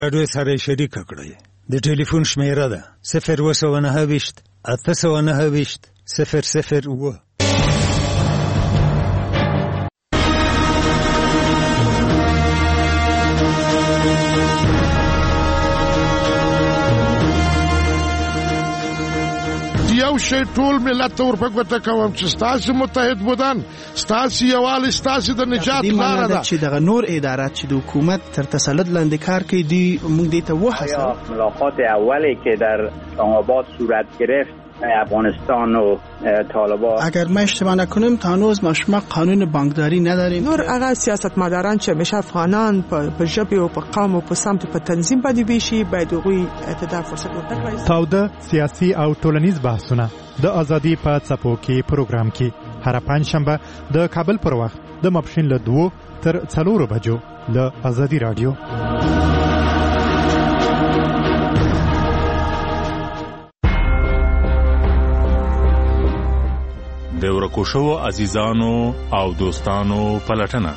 راډیو سره شریک کړئ. د ټلیفون شمیره ده 029 829 001. یو شی ټول ملت ته ورپګوته کوم چې ستاسو متحد بودن، ستاسو یووالی، ستاسو د نجات لاره ده. چې دغه نور ادارات چې د حکومت تر تسلط لاندې کار کوي دی موږ دې ته وهڅوو. ملاقات اولی که در آباد صورت گرفت افغانستان و طالبان، اگر ما اشتباه نکنیم تا هنوز ما شما قانون بانکداری نداریم. نور هغه سیاستمداران چې همیشه افغانان په ژبه او په قوم او په سمت په تنظیم باندې بيشي باید هغوی ته فرصت ورکړي. تاوده سیاسي او ټولنیز بحثونه د ازادي په څپو کې پروګرام کې هر پنځشنبه د کابل پر وخت د ماپښین له 2 تر 4 بجو له ازادي رادیو. د ورکوشو عزیزانو او دوستانو پلټنه.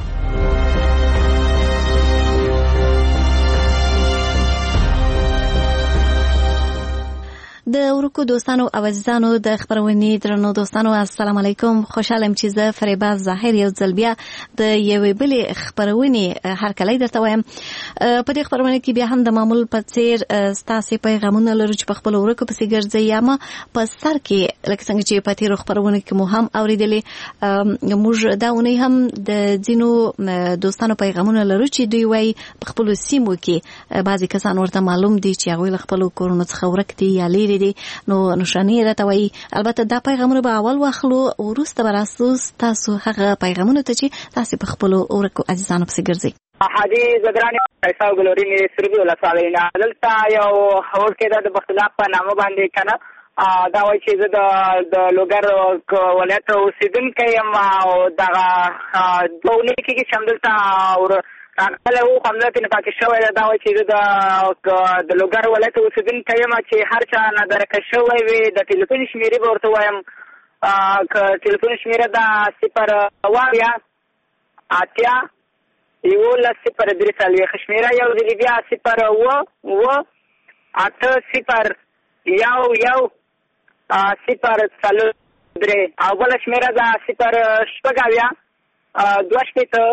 د ورکو دوستانو او عزیزانو د خبرونې درنو دوستانو السلام علیکم. خوشحالم چې زه فریبا ظاهر یو ځل بیا د یوې بلې خبرونې هرکلی درته وایم. په دې خبرونه کې بیا هم د معمول په څیر ستاسو پیغامونه لرو چې په خپل ورکو پسې ګرځي یا ما په سر کې لکه څنګه چې په تیرو خبرونه کې مو هم اوریدلې. موږ دا ونی هم د ځینو دوستانو پیغامونه لرو چې دوی وايي په خپل سیمو کې بعضی کسان ورته معلوم دي چې هغه خپل کورونو څخه ورک دي یا لري دي، نو نشانی راته وایي. البته دا پیغامونه به اول واخلو وروسته به راسو تاسو هغه پیغامونه ته چې تاسو په خپل ورکو عزیزانو پسې ګرځي. حاجی زدرانی پیسا ګلوري می سربي ولا صالحینا دلته یو هور کې د بختلاف په نامه باندې کنه دا وایي چې زه د لوګر ولایت اوسیدونکی یم او دغه دولت کې چې همدلته راغله او همدلته نه پاتې شوی دا وایي چې د لوګر ولایت اوسیدونکی یم چې هر چا نه درکه شوی وي د ټلیفون شمیرې به ورته وایم. ټلیفون شمیره دا 0 8 11 0 شمیره یو ځلې بیا 0 8 0 1 0 3 او بله شمیره دا 0 2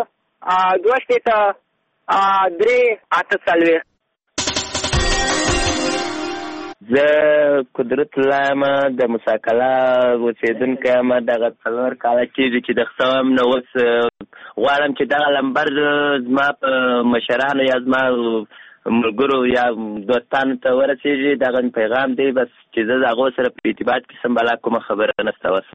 3 8 زه قدرت لایم د مساکله اوسېدونکی یم. دغه 4 کاله کېږي چې د خصوم نه اوس غواړم چې دغه لمبر زما په مشرانو یا زما ملګرو یا دوستانو ته ورسېږي. دغه پیغام دی بس چې زه د هغو سره په ارتباط کې سم بلا کومه خبره نشته. وس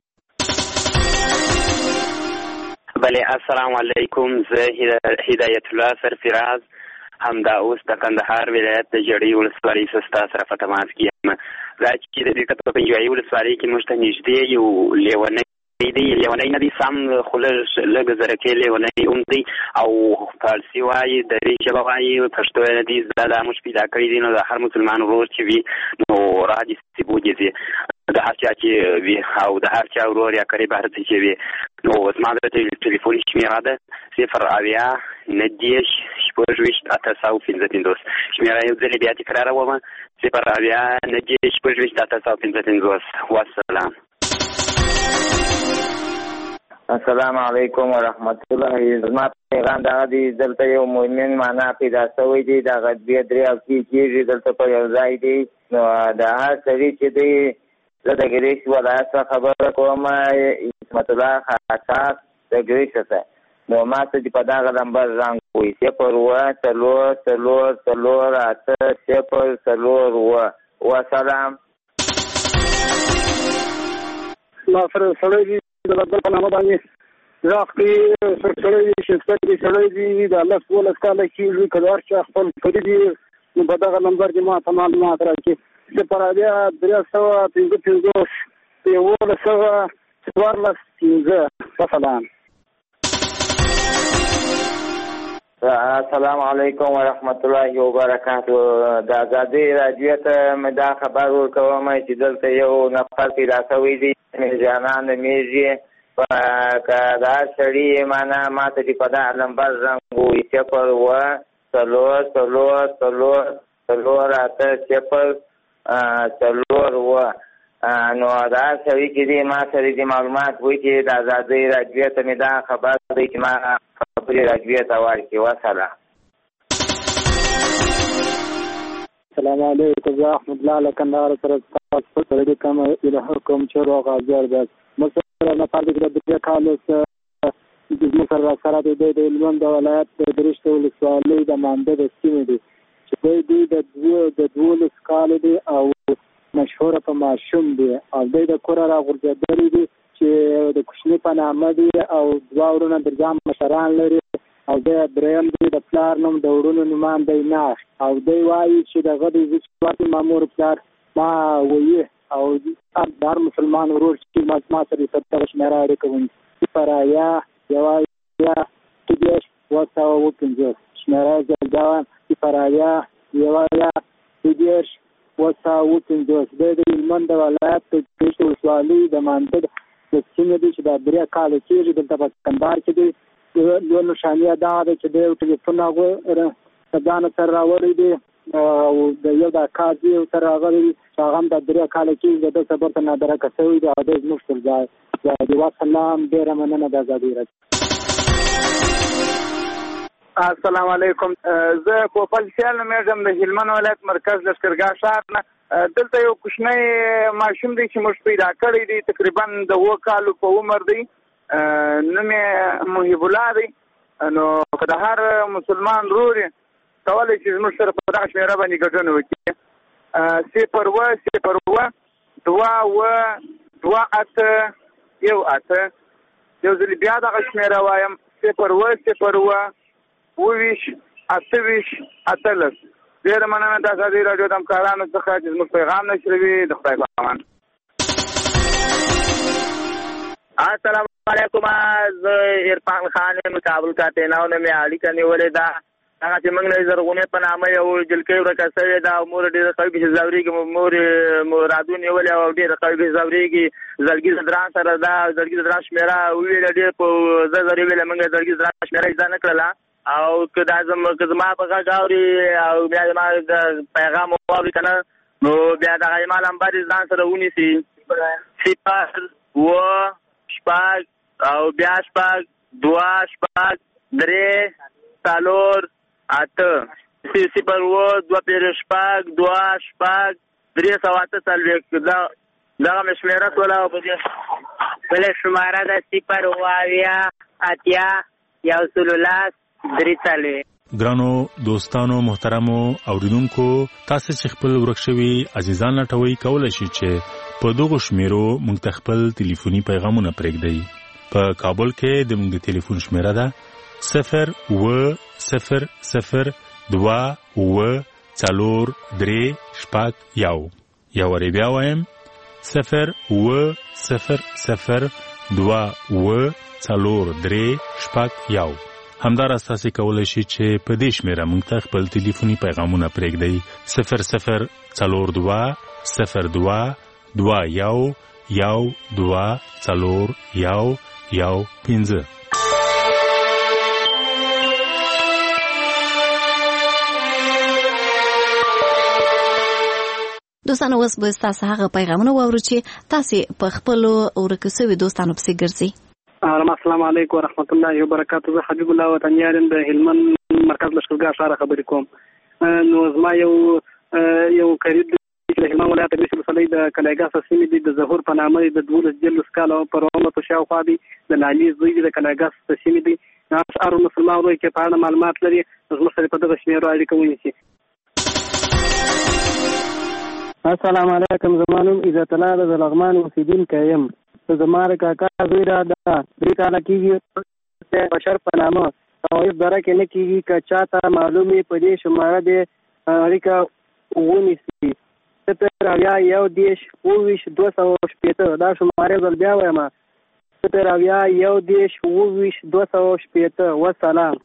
بله السلام علیکم. زه هدایت الله سرفراز همدا اوس د کندهار ولایت د جړۍ ولسوالۍ سستا سره په تماس کې یم. دا چې د دې په پنځوي ولسوالۍ کې موږ ته نږدې یو لیونی نه دي سم خو لږ زرکې لیونی هم دی او فارسي وایي دري ژبه وایي پښتو نه دي. دا موږ پیدا کړي دي نو د هر مسلمان ورور چې وي نو راځي سیبوږي د هر چا چې وي او د هر چا ورور یا قریب هر څه چې وي. نو زما د ټلیفون شمیره ده 0 90 شپږویشت 855. شمیره یو ځلې بیا تکراروم 0 90 شپږویشت 855. والسلام. السلام علیکم ورحمت الله. زما پیغام دا دی دلته یو مؤمن معنا پیدا شوی دی د غدبی درې او کېږي دلته په یو ځای دی. نو دا هر سړي چې دی زه د ګریش ولایت خبره کوم اسمت الله خاص د ګریش څخه. نو ما ته چې په دغه نمبر رنګ وي 0 8 0 وسلام. ما سره سړی د بل په نامه باندې راخلي سړی چې سړی دی د الله سبحانه وتعالى کې کډوار چې خپل کړی دی نو په دغه نمبر کې ما ته معلومات راکړي. چې پرادیا 355 مثلا. السلام علیکم ورحمت الله وبرکاتہ. د ازادي رادیو ته مې دا خبر ورکوم چې دلته یو نفر پیدا شوی دی جانان میږي په کار سړی معنا ماته چې په دا نمبر رنګ وي 0 نو دا سړي چې دی ما سره دې معلومات وایي چې د ازادۍ راډیو ته مې دا خبر دی چې ما خبرې راډیو ته ورکړي. وسله. السلام علیکم. زه احمد الله له کندهار سره تاسو سره د کوم الهکم چې روغ اجر ده مثلا نه پاتې د دې کال د مثلا سره د هلمند ولایت د درشت ولسوالۍ د مانده د سیمې دي چې دوی د 12 کال دي او مشهور په ماشوم دي او د کور را غورځېدلې دي چې د کوچنی په نامه دي او دوه ورونه د ځام مشران لري او د دریم دی د پلار نوم د وړونو نومان دی نه او دی وایي چې د غدي ځکه مامور پلار ما وایي او هر مسلمان ورور چې ما سره ستاسو شمېره راکوي پرایا یوازې تدیش وساو وپنځه شمېره ځګاوان پرایا یوازې تدیش وساو وپنځه د هلمند ولایت د درشت ولسوالۍ د مانده د سیمې دي چې د درې کال کېږي دلته په کندهار کې دی لوړ نشانیه دا ده چې د یو ټلیفون هغه ځان سره راوړی دی او د یو د کاځي سره راغلی دی چې هغه هم د درې کال کېږي د صبر ته نادرکه شوی دی او د زموږ پر ځای د وسلام ډېره مننه د ازادۍ راډیو. السلام علیکم. زه پوپل سیال نومېږم د هلمند ولایت مرکز لښکرګاه ښار نه. دلته یو کوچنی ماشوم دی چې موږ پیدا کړی دی تقریبا د 7 کالو په عمر دی. نوم یې محب الله دی. نو که د هر مسلمان ورور کولی چې زموږ سره په دغه شمېره باندې ګډون وکړي 0 یو ځل بیا دغه شمېره وایم 0 ډېره مننه د ازادۍ راډیو د همکارانو څخه چې زموږ پیغام نشروي. د خدای په امان. السلام علیکم. زه عرفان خان یم کابل کاتیناو نه مې اړیکه نیولې ده. هغه چې موږ نه زرغونې په نامه یو جلکۍ ورکه شوې ده او مور ډېره قوي پسې ځورېږي مور رادو نیولې او ډېره قوي پسې ځورېږي. زړګي زدران سره ده زړګي زدران شمېره وویله ډېر په زر زر ویله موږ زړګي زدران شمېره زده نه کړله او که زما په غږ اوري او بیا زما د پیغام واوري که نه نو بیا دغه ایمال نمبر یې ځان سره ونیسي 0 او بیا 2 3 4 8 0 2 دغه مې شمېره ټوله په دې بله شماره ده 0 ګرانو دوستانو محترمو اوریدونکو تاسو چې خپل ورک شوي عزیزان لټوي کولای شئ چې په دغه شمیرو موږ ته خپل ټلیفوني پیغامونه پرېږدئ. په کابل کې د موږ د ټلیفون شمیره ده 02004 یا وری بیا وایم 02004 همدارس تاسو کولای شئ چې په دې شمیره موږ ته خپل ټلیفوني پیغامونه پرېږدئ 00221224115. دوستانو اوس به تاسو هغه پیغامونه واورئ چې تاسو په خپل ورکو شوي دوستانو پسې ګرځئ. السلام علیکم ورحمت الله وبرکاته. زه حبیب الله وطنیار د هلمند مرکز لښکرګاه ښار خبرې کوم. نو زما یو قریب د هلمند ولایت د ولسوالۍ د کلیګاه سیمې د ظهور په نامه د 12 کال پر عمر په شاوخوا دی د لالي زوی د کلیګاه سیمې دی. هر مسلمان ورور چې په اړه معلومات لري زموږ سره په دغه شمیرو اړیکه ونیسي. السلام علیکم. زما نوم عزت الله د لغمان اوسیدونکی یم. زما کاکا زوی را ده 3 کاله کېږي بشر په نامه او هېڅ دره کې نه کېږي که چاته معلومې په دې شماره د اړیکه ونیسي 0 دا شماره ځل بیا وایم 0 وسلام.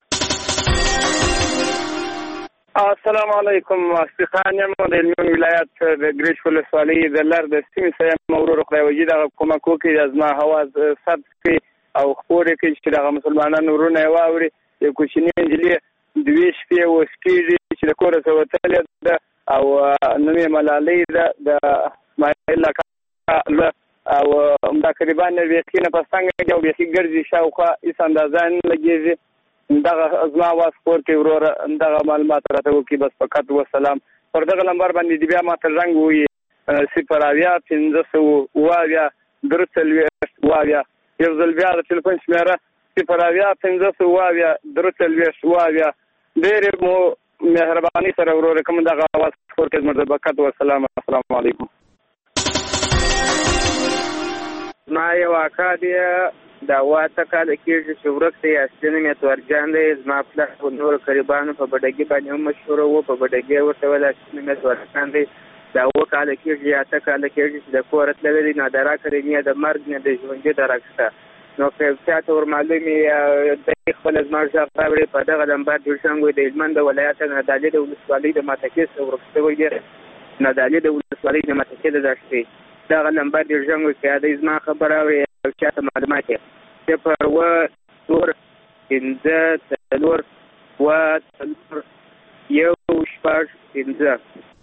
السلام علیکم. استخان یم د هلمند ولایت د ګریش ولسوالۍ د لر د سیمې څخه یم. ورور خدای وجي دغه کومک وکړي زما هواز ثبت کړي او خپور کړي چې دغه مسلمانانو ورونه یې واوري. یو کوچنۍ نجلۍ 2 شپې اوس کېږي چې د کوره څخه وتلې ده او نوم یې ملالۍ ده د اسماعیل اکا او تقریبا بیخي نه په څنګه کې او بیخي ګرځي شاوخوا هېڅ اندازه نه لګېږي. دغه زما اواز خپور کړئ وروره، دغه معلومات راته وکړي. بس فقط وسلام. پر دغه نمبر باندې دې بیا ماته زنګ ووهي 080-540-340. یو ځل بیا د تلیفون شمېره 080-540-340. ډېرې مو مهرباني سره وروره کوم دغه اواز خپور کړئ. زموږ د برکت وسلام. السلام علیکم. ما یو اکا دی دا 8 کاله کېږي چې ورک دی. اصلي نوم یې تورجان دی. زما پلار په نورو قریبانو په بډګي باندې هم مشهوره و. په بډګي ورته ویل اصلي نوم یې تورجان دی. دا 7 کاله کېږي 8 کاله کېږي چې د کوره تللی دی. نه د راکړې نه د مرګ نه د ژوندي درک شته. نو که چاته ورمعلوم وي دی خپله زما غږ راوړي په دغه نمبر جوړشنګ وي د هلمند د ولایت نادعلي د ولسوالۍ د ماتکې څخه ورک شوی دی. نادعلي د ولسوالۍ د ماتکې د دښتې دغه نمبر جوړشنګ وي. که دی زما خبره اوري او چاته معلومات یې 0-4-5-4-1-6-5.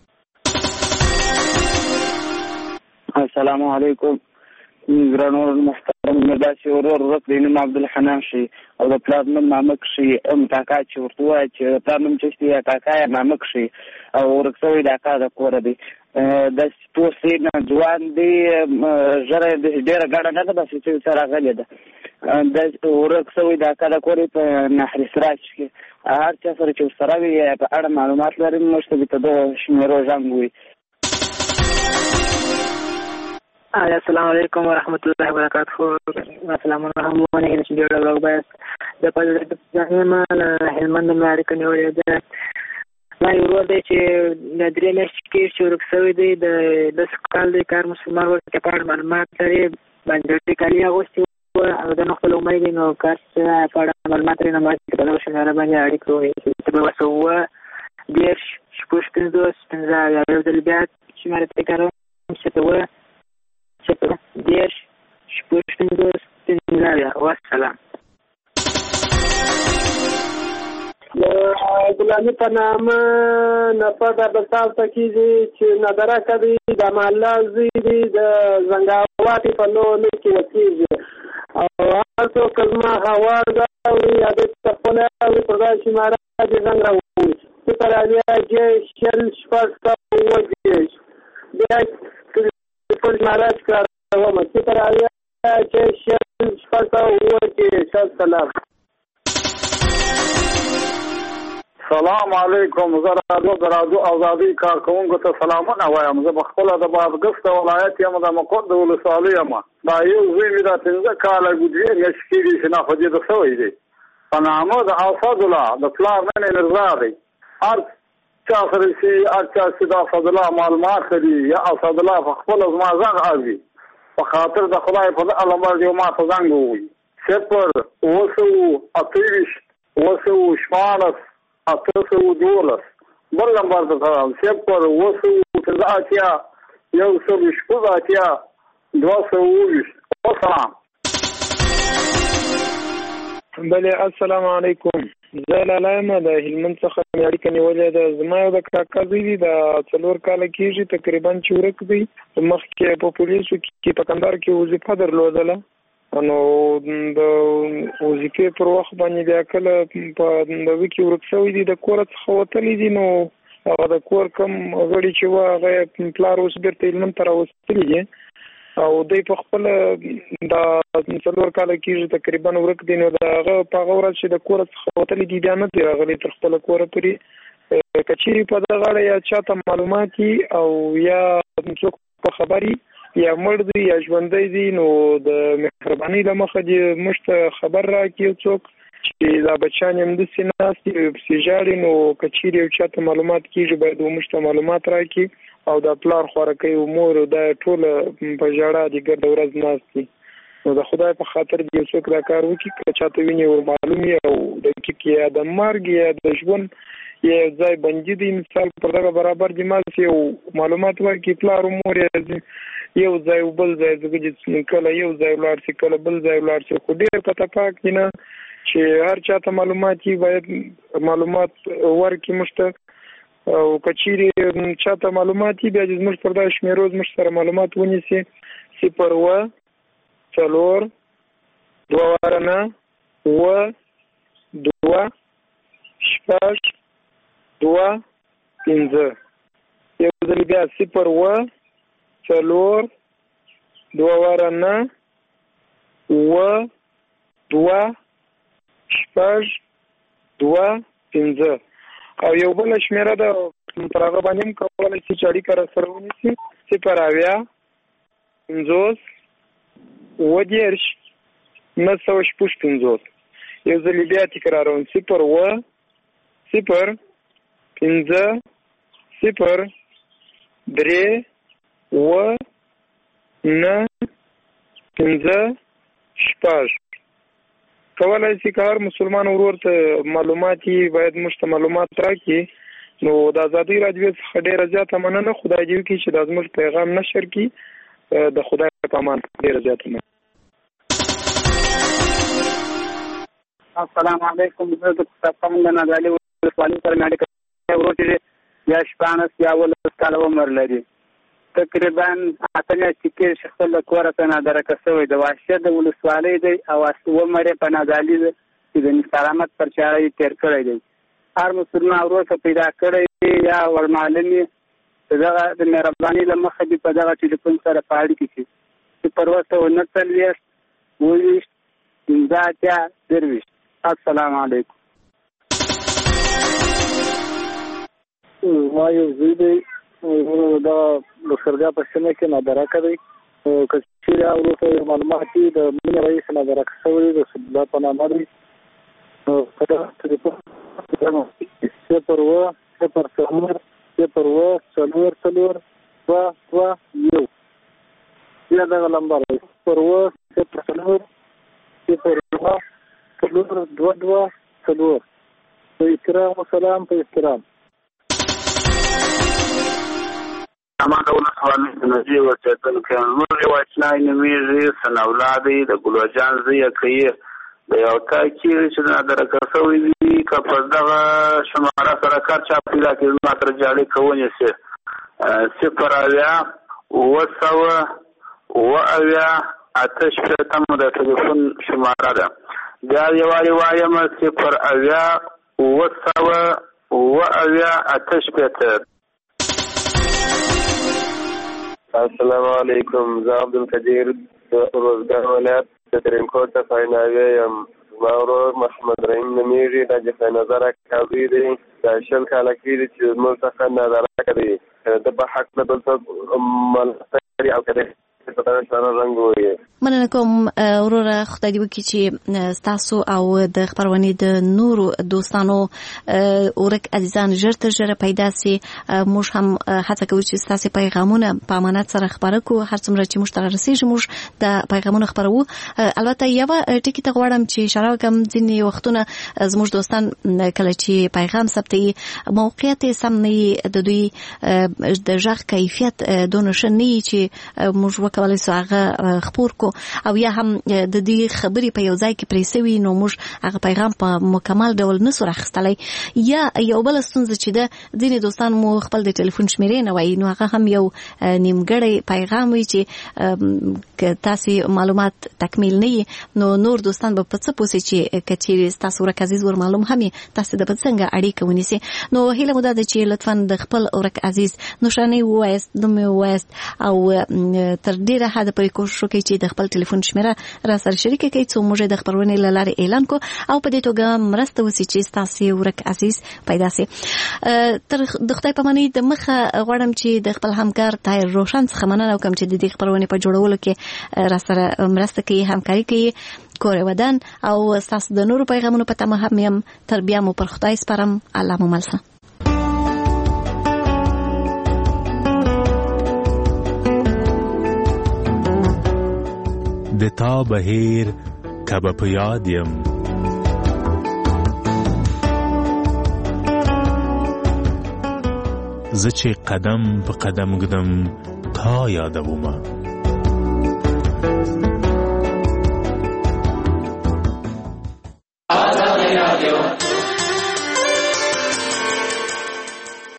السلام علیکم. ګرانو محترم داسې ورور ورک دی نوم عبدالحنان شي او د پلار نوم مامک شي. کاکا چې ورته ووایه چې د پلار نوم چشتي یا کاکا یا مامک شي او ورک شوی د اکا د کوره دی. داسې توسې نه ځوان دی ژره ډېره ګډه نه ده بس چې سره راغلې ده. داسې ورک شوی د اکا د کور په نهر سراج کې هر چا سره چې ورسره وي په اړه معلومات لري موږ ته د دغه شمېرو زنګ ووایي. السلام علیکم ورحمت الله وبرکاته. سلامونه هم ونه چې ډېر ډول باید د پځما هلمند مې اړیکه نیولې ده. ما یو ورور دی چې د 3 میاشتې کې چې ورک شوی دی د 10 کال دی کار مسلمان ورته په اړه معلومات لري. باندې کالي اغوستي وو او د خپل عمر دی نو کار څه په اړه معلومات لري. نو ما چې په دغه شمېره باندې اړیکه ووایي چې به وسوه 10 شپږ 15 یو ځل بیا شمېره تکراروم چې ته وه 10 شپږ 15 والسلام. ګلاني په نامه نفر د بسال ته کېږي چې ندرکه دی د محله زوی دی د زنګاواتې په لور کې وکېږي او هر څوک زما هوا ده اوري یا د خپله اوري پر دا شماره دې زنګ راووي 0-6-6-8 بیا ټول شماره کاروم 0-6-6-8. سلام علیکم. زه راډیو ازادي کارکوونکو ته سلامونه وایم. زه پخپله د بادغیس د ولایت یم د مقر د ولسوالۍ یم. دا یو زوی مې دا 15 کاله 2 میاشتې کېږي چې ناپدیده شوی دی. په نامه د اسدالله د پلار نوم یې مرزا دی. هر چا سره چې هر چا چې د اسدالله معلومات لري یا اسدالله په خپله زما غږ اوري په خاطر د خدای په دغه نمبر دې ما ته زنګ ووایي 0-8-14-812. بل نمبر ته سلام 0-8-1-8-220. وسلام. بله السلام علیکم. زه لالا یم د هلمند څخه مې اړیکه نیولې ده. زما یو د کاکا زوی دی د 4 کاله کېږي تقریبا چې ورک دی. مخکې په پولیسو کې په کندهار کې وظیفه درلودله نو د وظیفې پر وخت باندې بیا کله په دغه کې ورک شوی دی د کور څخه وتلی دی. نو هغه د کور کم غړي چې وه هغه پلار اوس بېرته هلمند ته راوستلي دي او دوی په خپله دا 4 کاله کېږي تقریبا ورک دی. نو د هغه په هغه ورځ چې د کور څخه وتلی دی بیا نه دی راغلی تر خپله کوره پورې. که چیرې په دغه اړه یا چاته معلومات او یا څوک په خبري یا مړ دی یا ژوندی دی نو د مهربانۍ له مخه دې موږ ته خبر راکړي څوک چې دا بچیان همداسې ناست دي پسې ژاړي. نو که چیرې یو چاته معلومات کېږي باید موږ ته معلومات راکړي او دا پلار خوارکۍ او مور دا ټوله په ژړا دي ګرده ورځ ناست دي. نو د خدای په خاطر دې یو څوک دا کار وکړي که چاته ویني ورمعلوم وي او دقیق یا د مرګ یا د ژوند یا یو ځای بندي دی مثال پر دغه برابر دي ماسې یو معلومات ورکړي پلار او مور یو ځای او بل ځای کله یو ځای ولاړ شي کله بل ځای ولاړ شي خو ډېر په تفاق دي نه چې هر چاته معلومات باید معلومات ورکړي موږ ته، او کچيري چاته معلومات بیا زموږ پر دا شمیرو زموږ سره معلومات ونیسي 0 4 2 2 6 2 5 یو ځل بیا 0 4 2 2 6 2 5 او یو بل شمیره ده پر هغه باندې هم کولی شي چې اړیکه راسره ونیسي 0 50 10 950 یو ځل بیا تکراروم 0 0 5 0 3 9 5 6 کولای شي که هر مسلمان ورور ته معلومات باید موږ ته معلومات راکړي. نو د ازادي راډیو څخه ډېره زیاته مننه. خدای دې وکړي چې دا زموږ پیغام نشر کړي. د خدای په امان ډېره زیاته مننه. السلام علیکم. زه د پاکستان د نادعلي ولسوالۍ سره مې اړیکه ورور چې یا 14 یا 15 کاله عمر لري. تقریبا 8 میاشتې کې خپل کور ته نادرکه شوی د وحشت د ولسوالۍ دی او عمر په نادعلي چې د سلامت پر چاره یې تیر کړی دی. هر مسلمان ورور ته پیدا کړی یا ورمعلمي دغه د مهرباني له مخې دې په دغه ټلیفون سره په اړیکه کې 0 السلام علیکم. ما یو زوی دی دا لوشرګا په سیمه کې نادرکه دی. کچېرې وروسته معلومات دي د مینې رئیس نادرکه شوی د سبدا په نامه دی. په دا ټلیفون 0 یا دغه نمبر 0 په احترام و سلام په احترام. اما د ولسوالۍ د نجیب ورچېدل کې موږ یو اچنای نومیږي سناولادي د ګلوجان زیه کوي د یو کاکي چې نادرکه شوی دی که په دغه شماره سره کار چا پیدا کړي ما تر جاړې کوونی سي 0 تم د ټلیفون شماره ده. بیا یوالي وایم 0 السلام علیکم. زه عبدالقدیر د روزګار ولایت د ترینکوټ څخه ناوی یم. زما ورور محمد رحیم نومیږي. دا چې نادرکه دی دا 20 کاله کېږي چې زموږ څخه نادرکه دی. د په حق نه بل څه ملتري او کده مننه کوم وروره. خدای دې وکړي چې ستاسو او د خبرونې د نورو دوستانو ورک عزیزان ژر تر ژره پیدا سي. موږ هم هڅه کوو چې ستاسو پیغامونه په امانت سره خبره کوو. هر څومره چې موږ ته رسیږي موږ د پیغامونو خبرو. البته یو ټکی ته غواړم چې اشاره وکړم ځینې وختونه زموږ دوستان کله چې پیغام ثبتوي موقعیت سم نه د دوی د ژغ کیفیت دونه ښه نه چې موږ وکولای سو هغه خبر کو او یا هم د دې خبرې په یو ځای کې پریسوي نو موږ هغه پیغام په مکمل ډول نسو راخستلای. یا یو بل ستونزه چې د ځینې دوستان مو خپل د ټلیفون شمیرې نه وایي نو هغه هم یو نیمګړی پیغام وي چې تاسو معلومات تکمیل نه نو نور دوستان به په څه پوسي چې کچېرې تاسو ورک عزیز ور معلوم همي تاسو د څنګه اړیکه ونیسي. نو هیله مو ده چې لطفا د خپل ورک عزیز نشانه وایست نوم وایست او تر ډیره حد پرې کوشش وکړئ چې د خپل ټلیفون شمیره را سره شریک کړئ څو موږ د خبرونې له لارې اعلان کو او په دې توګه مرسته وسی چې تاسو ورک عزیز پیدا سي. تر د خدای په معنی د مخه غواړم چې د خپل همکار طاهر روشن څخه مننه وکم چې د دې خبرونې په جوړولو کې را سره مرسته کوي همکاري کوي. کور ودان او تاسو د نورو پیغامونو په تمه هم يم. تر بیا مو پر خدای سپارم. الله مو ملسه. د تا بهیر کب په یاد یم زه چې قدم په قدم ګدم تا یادومه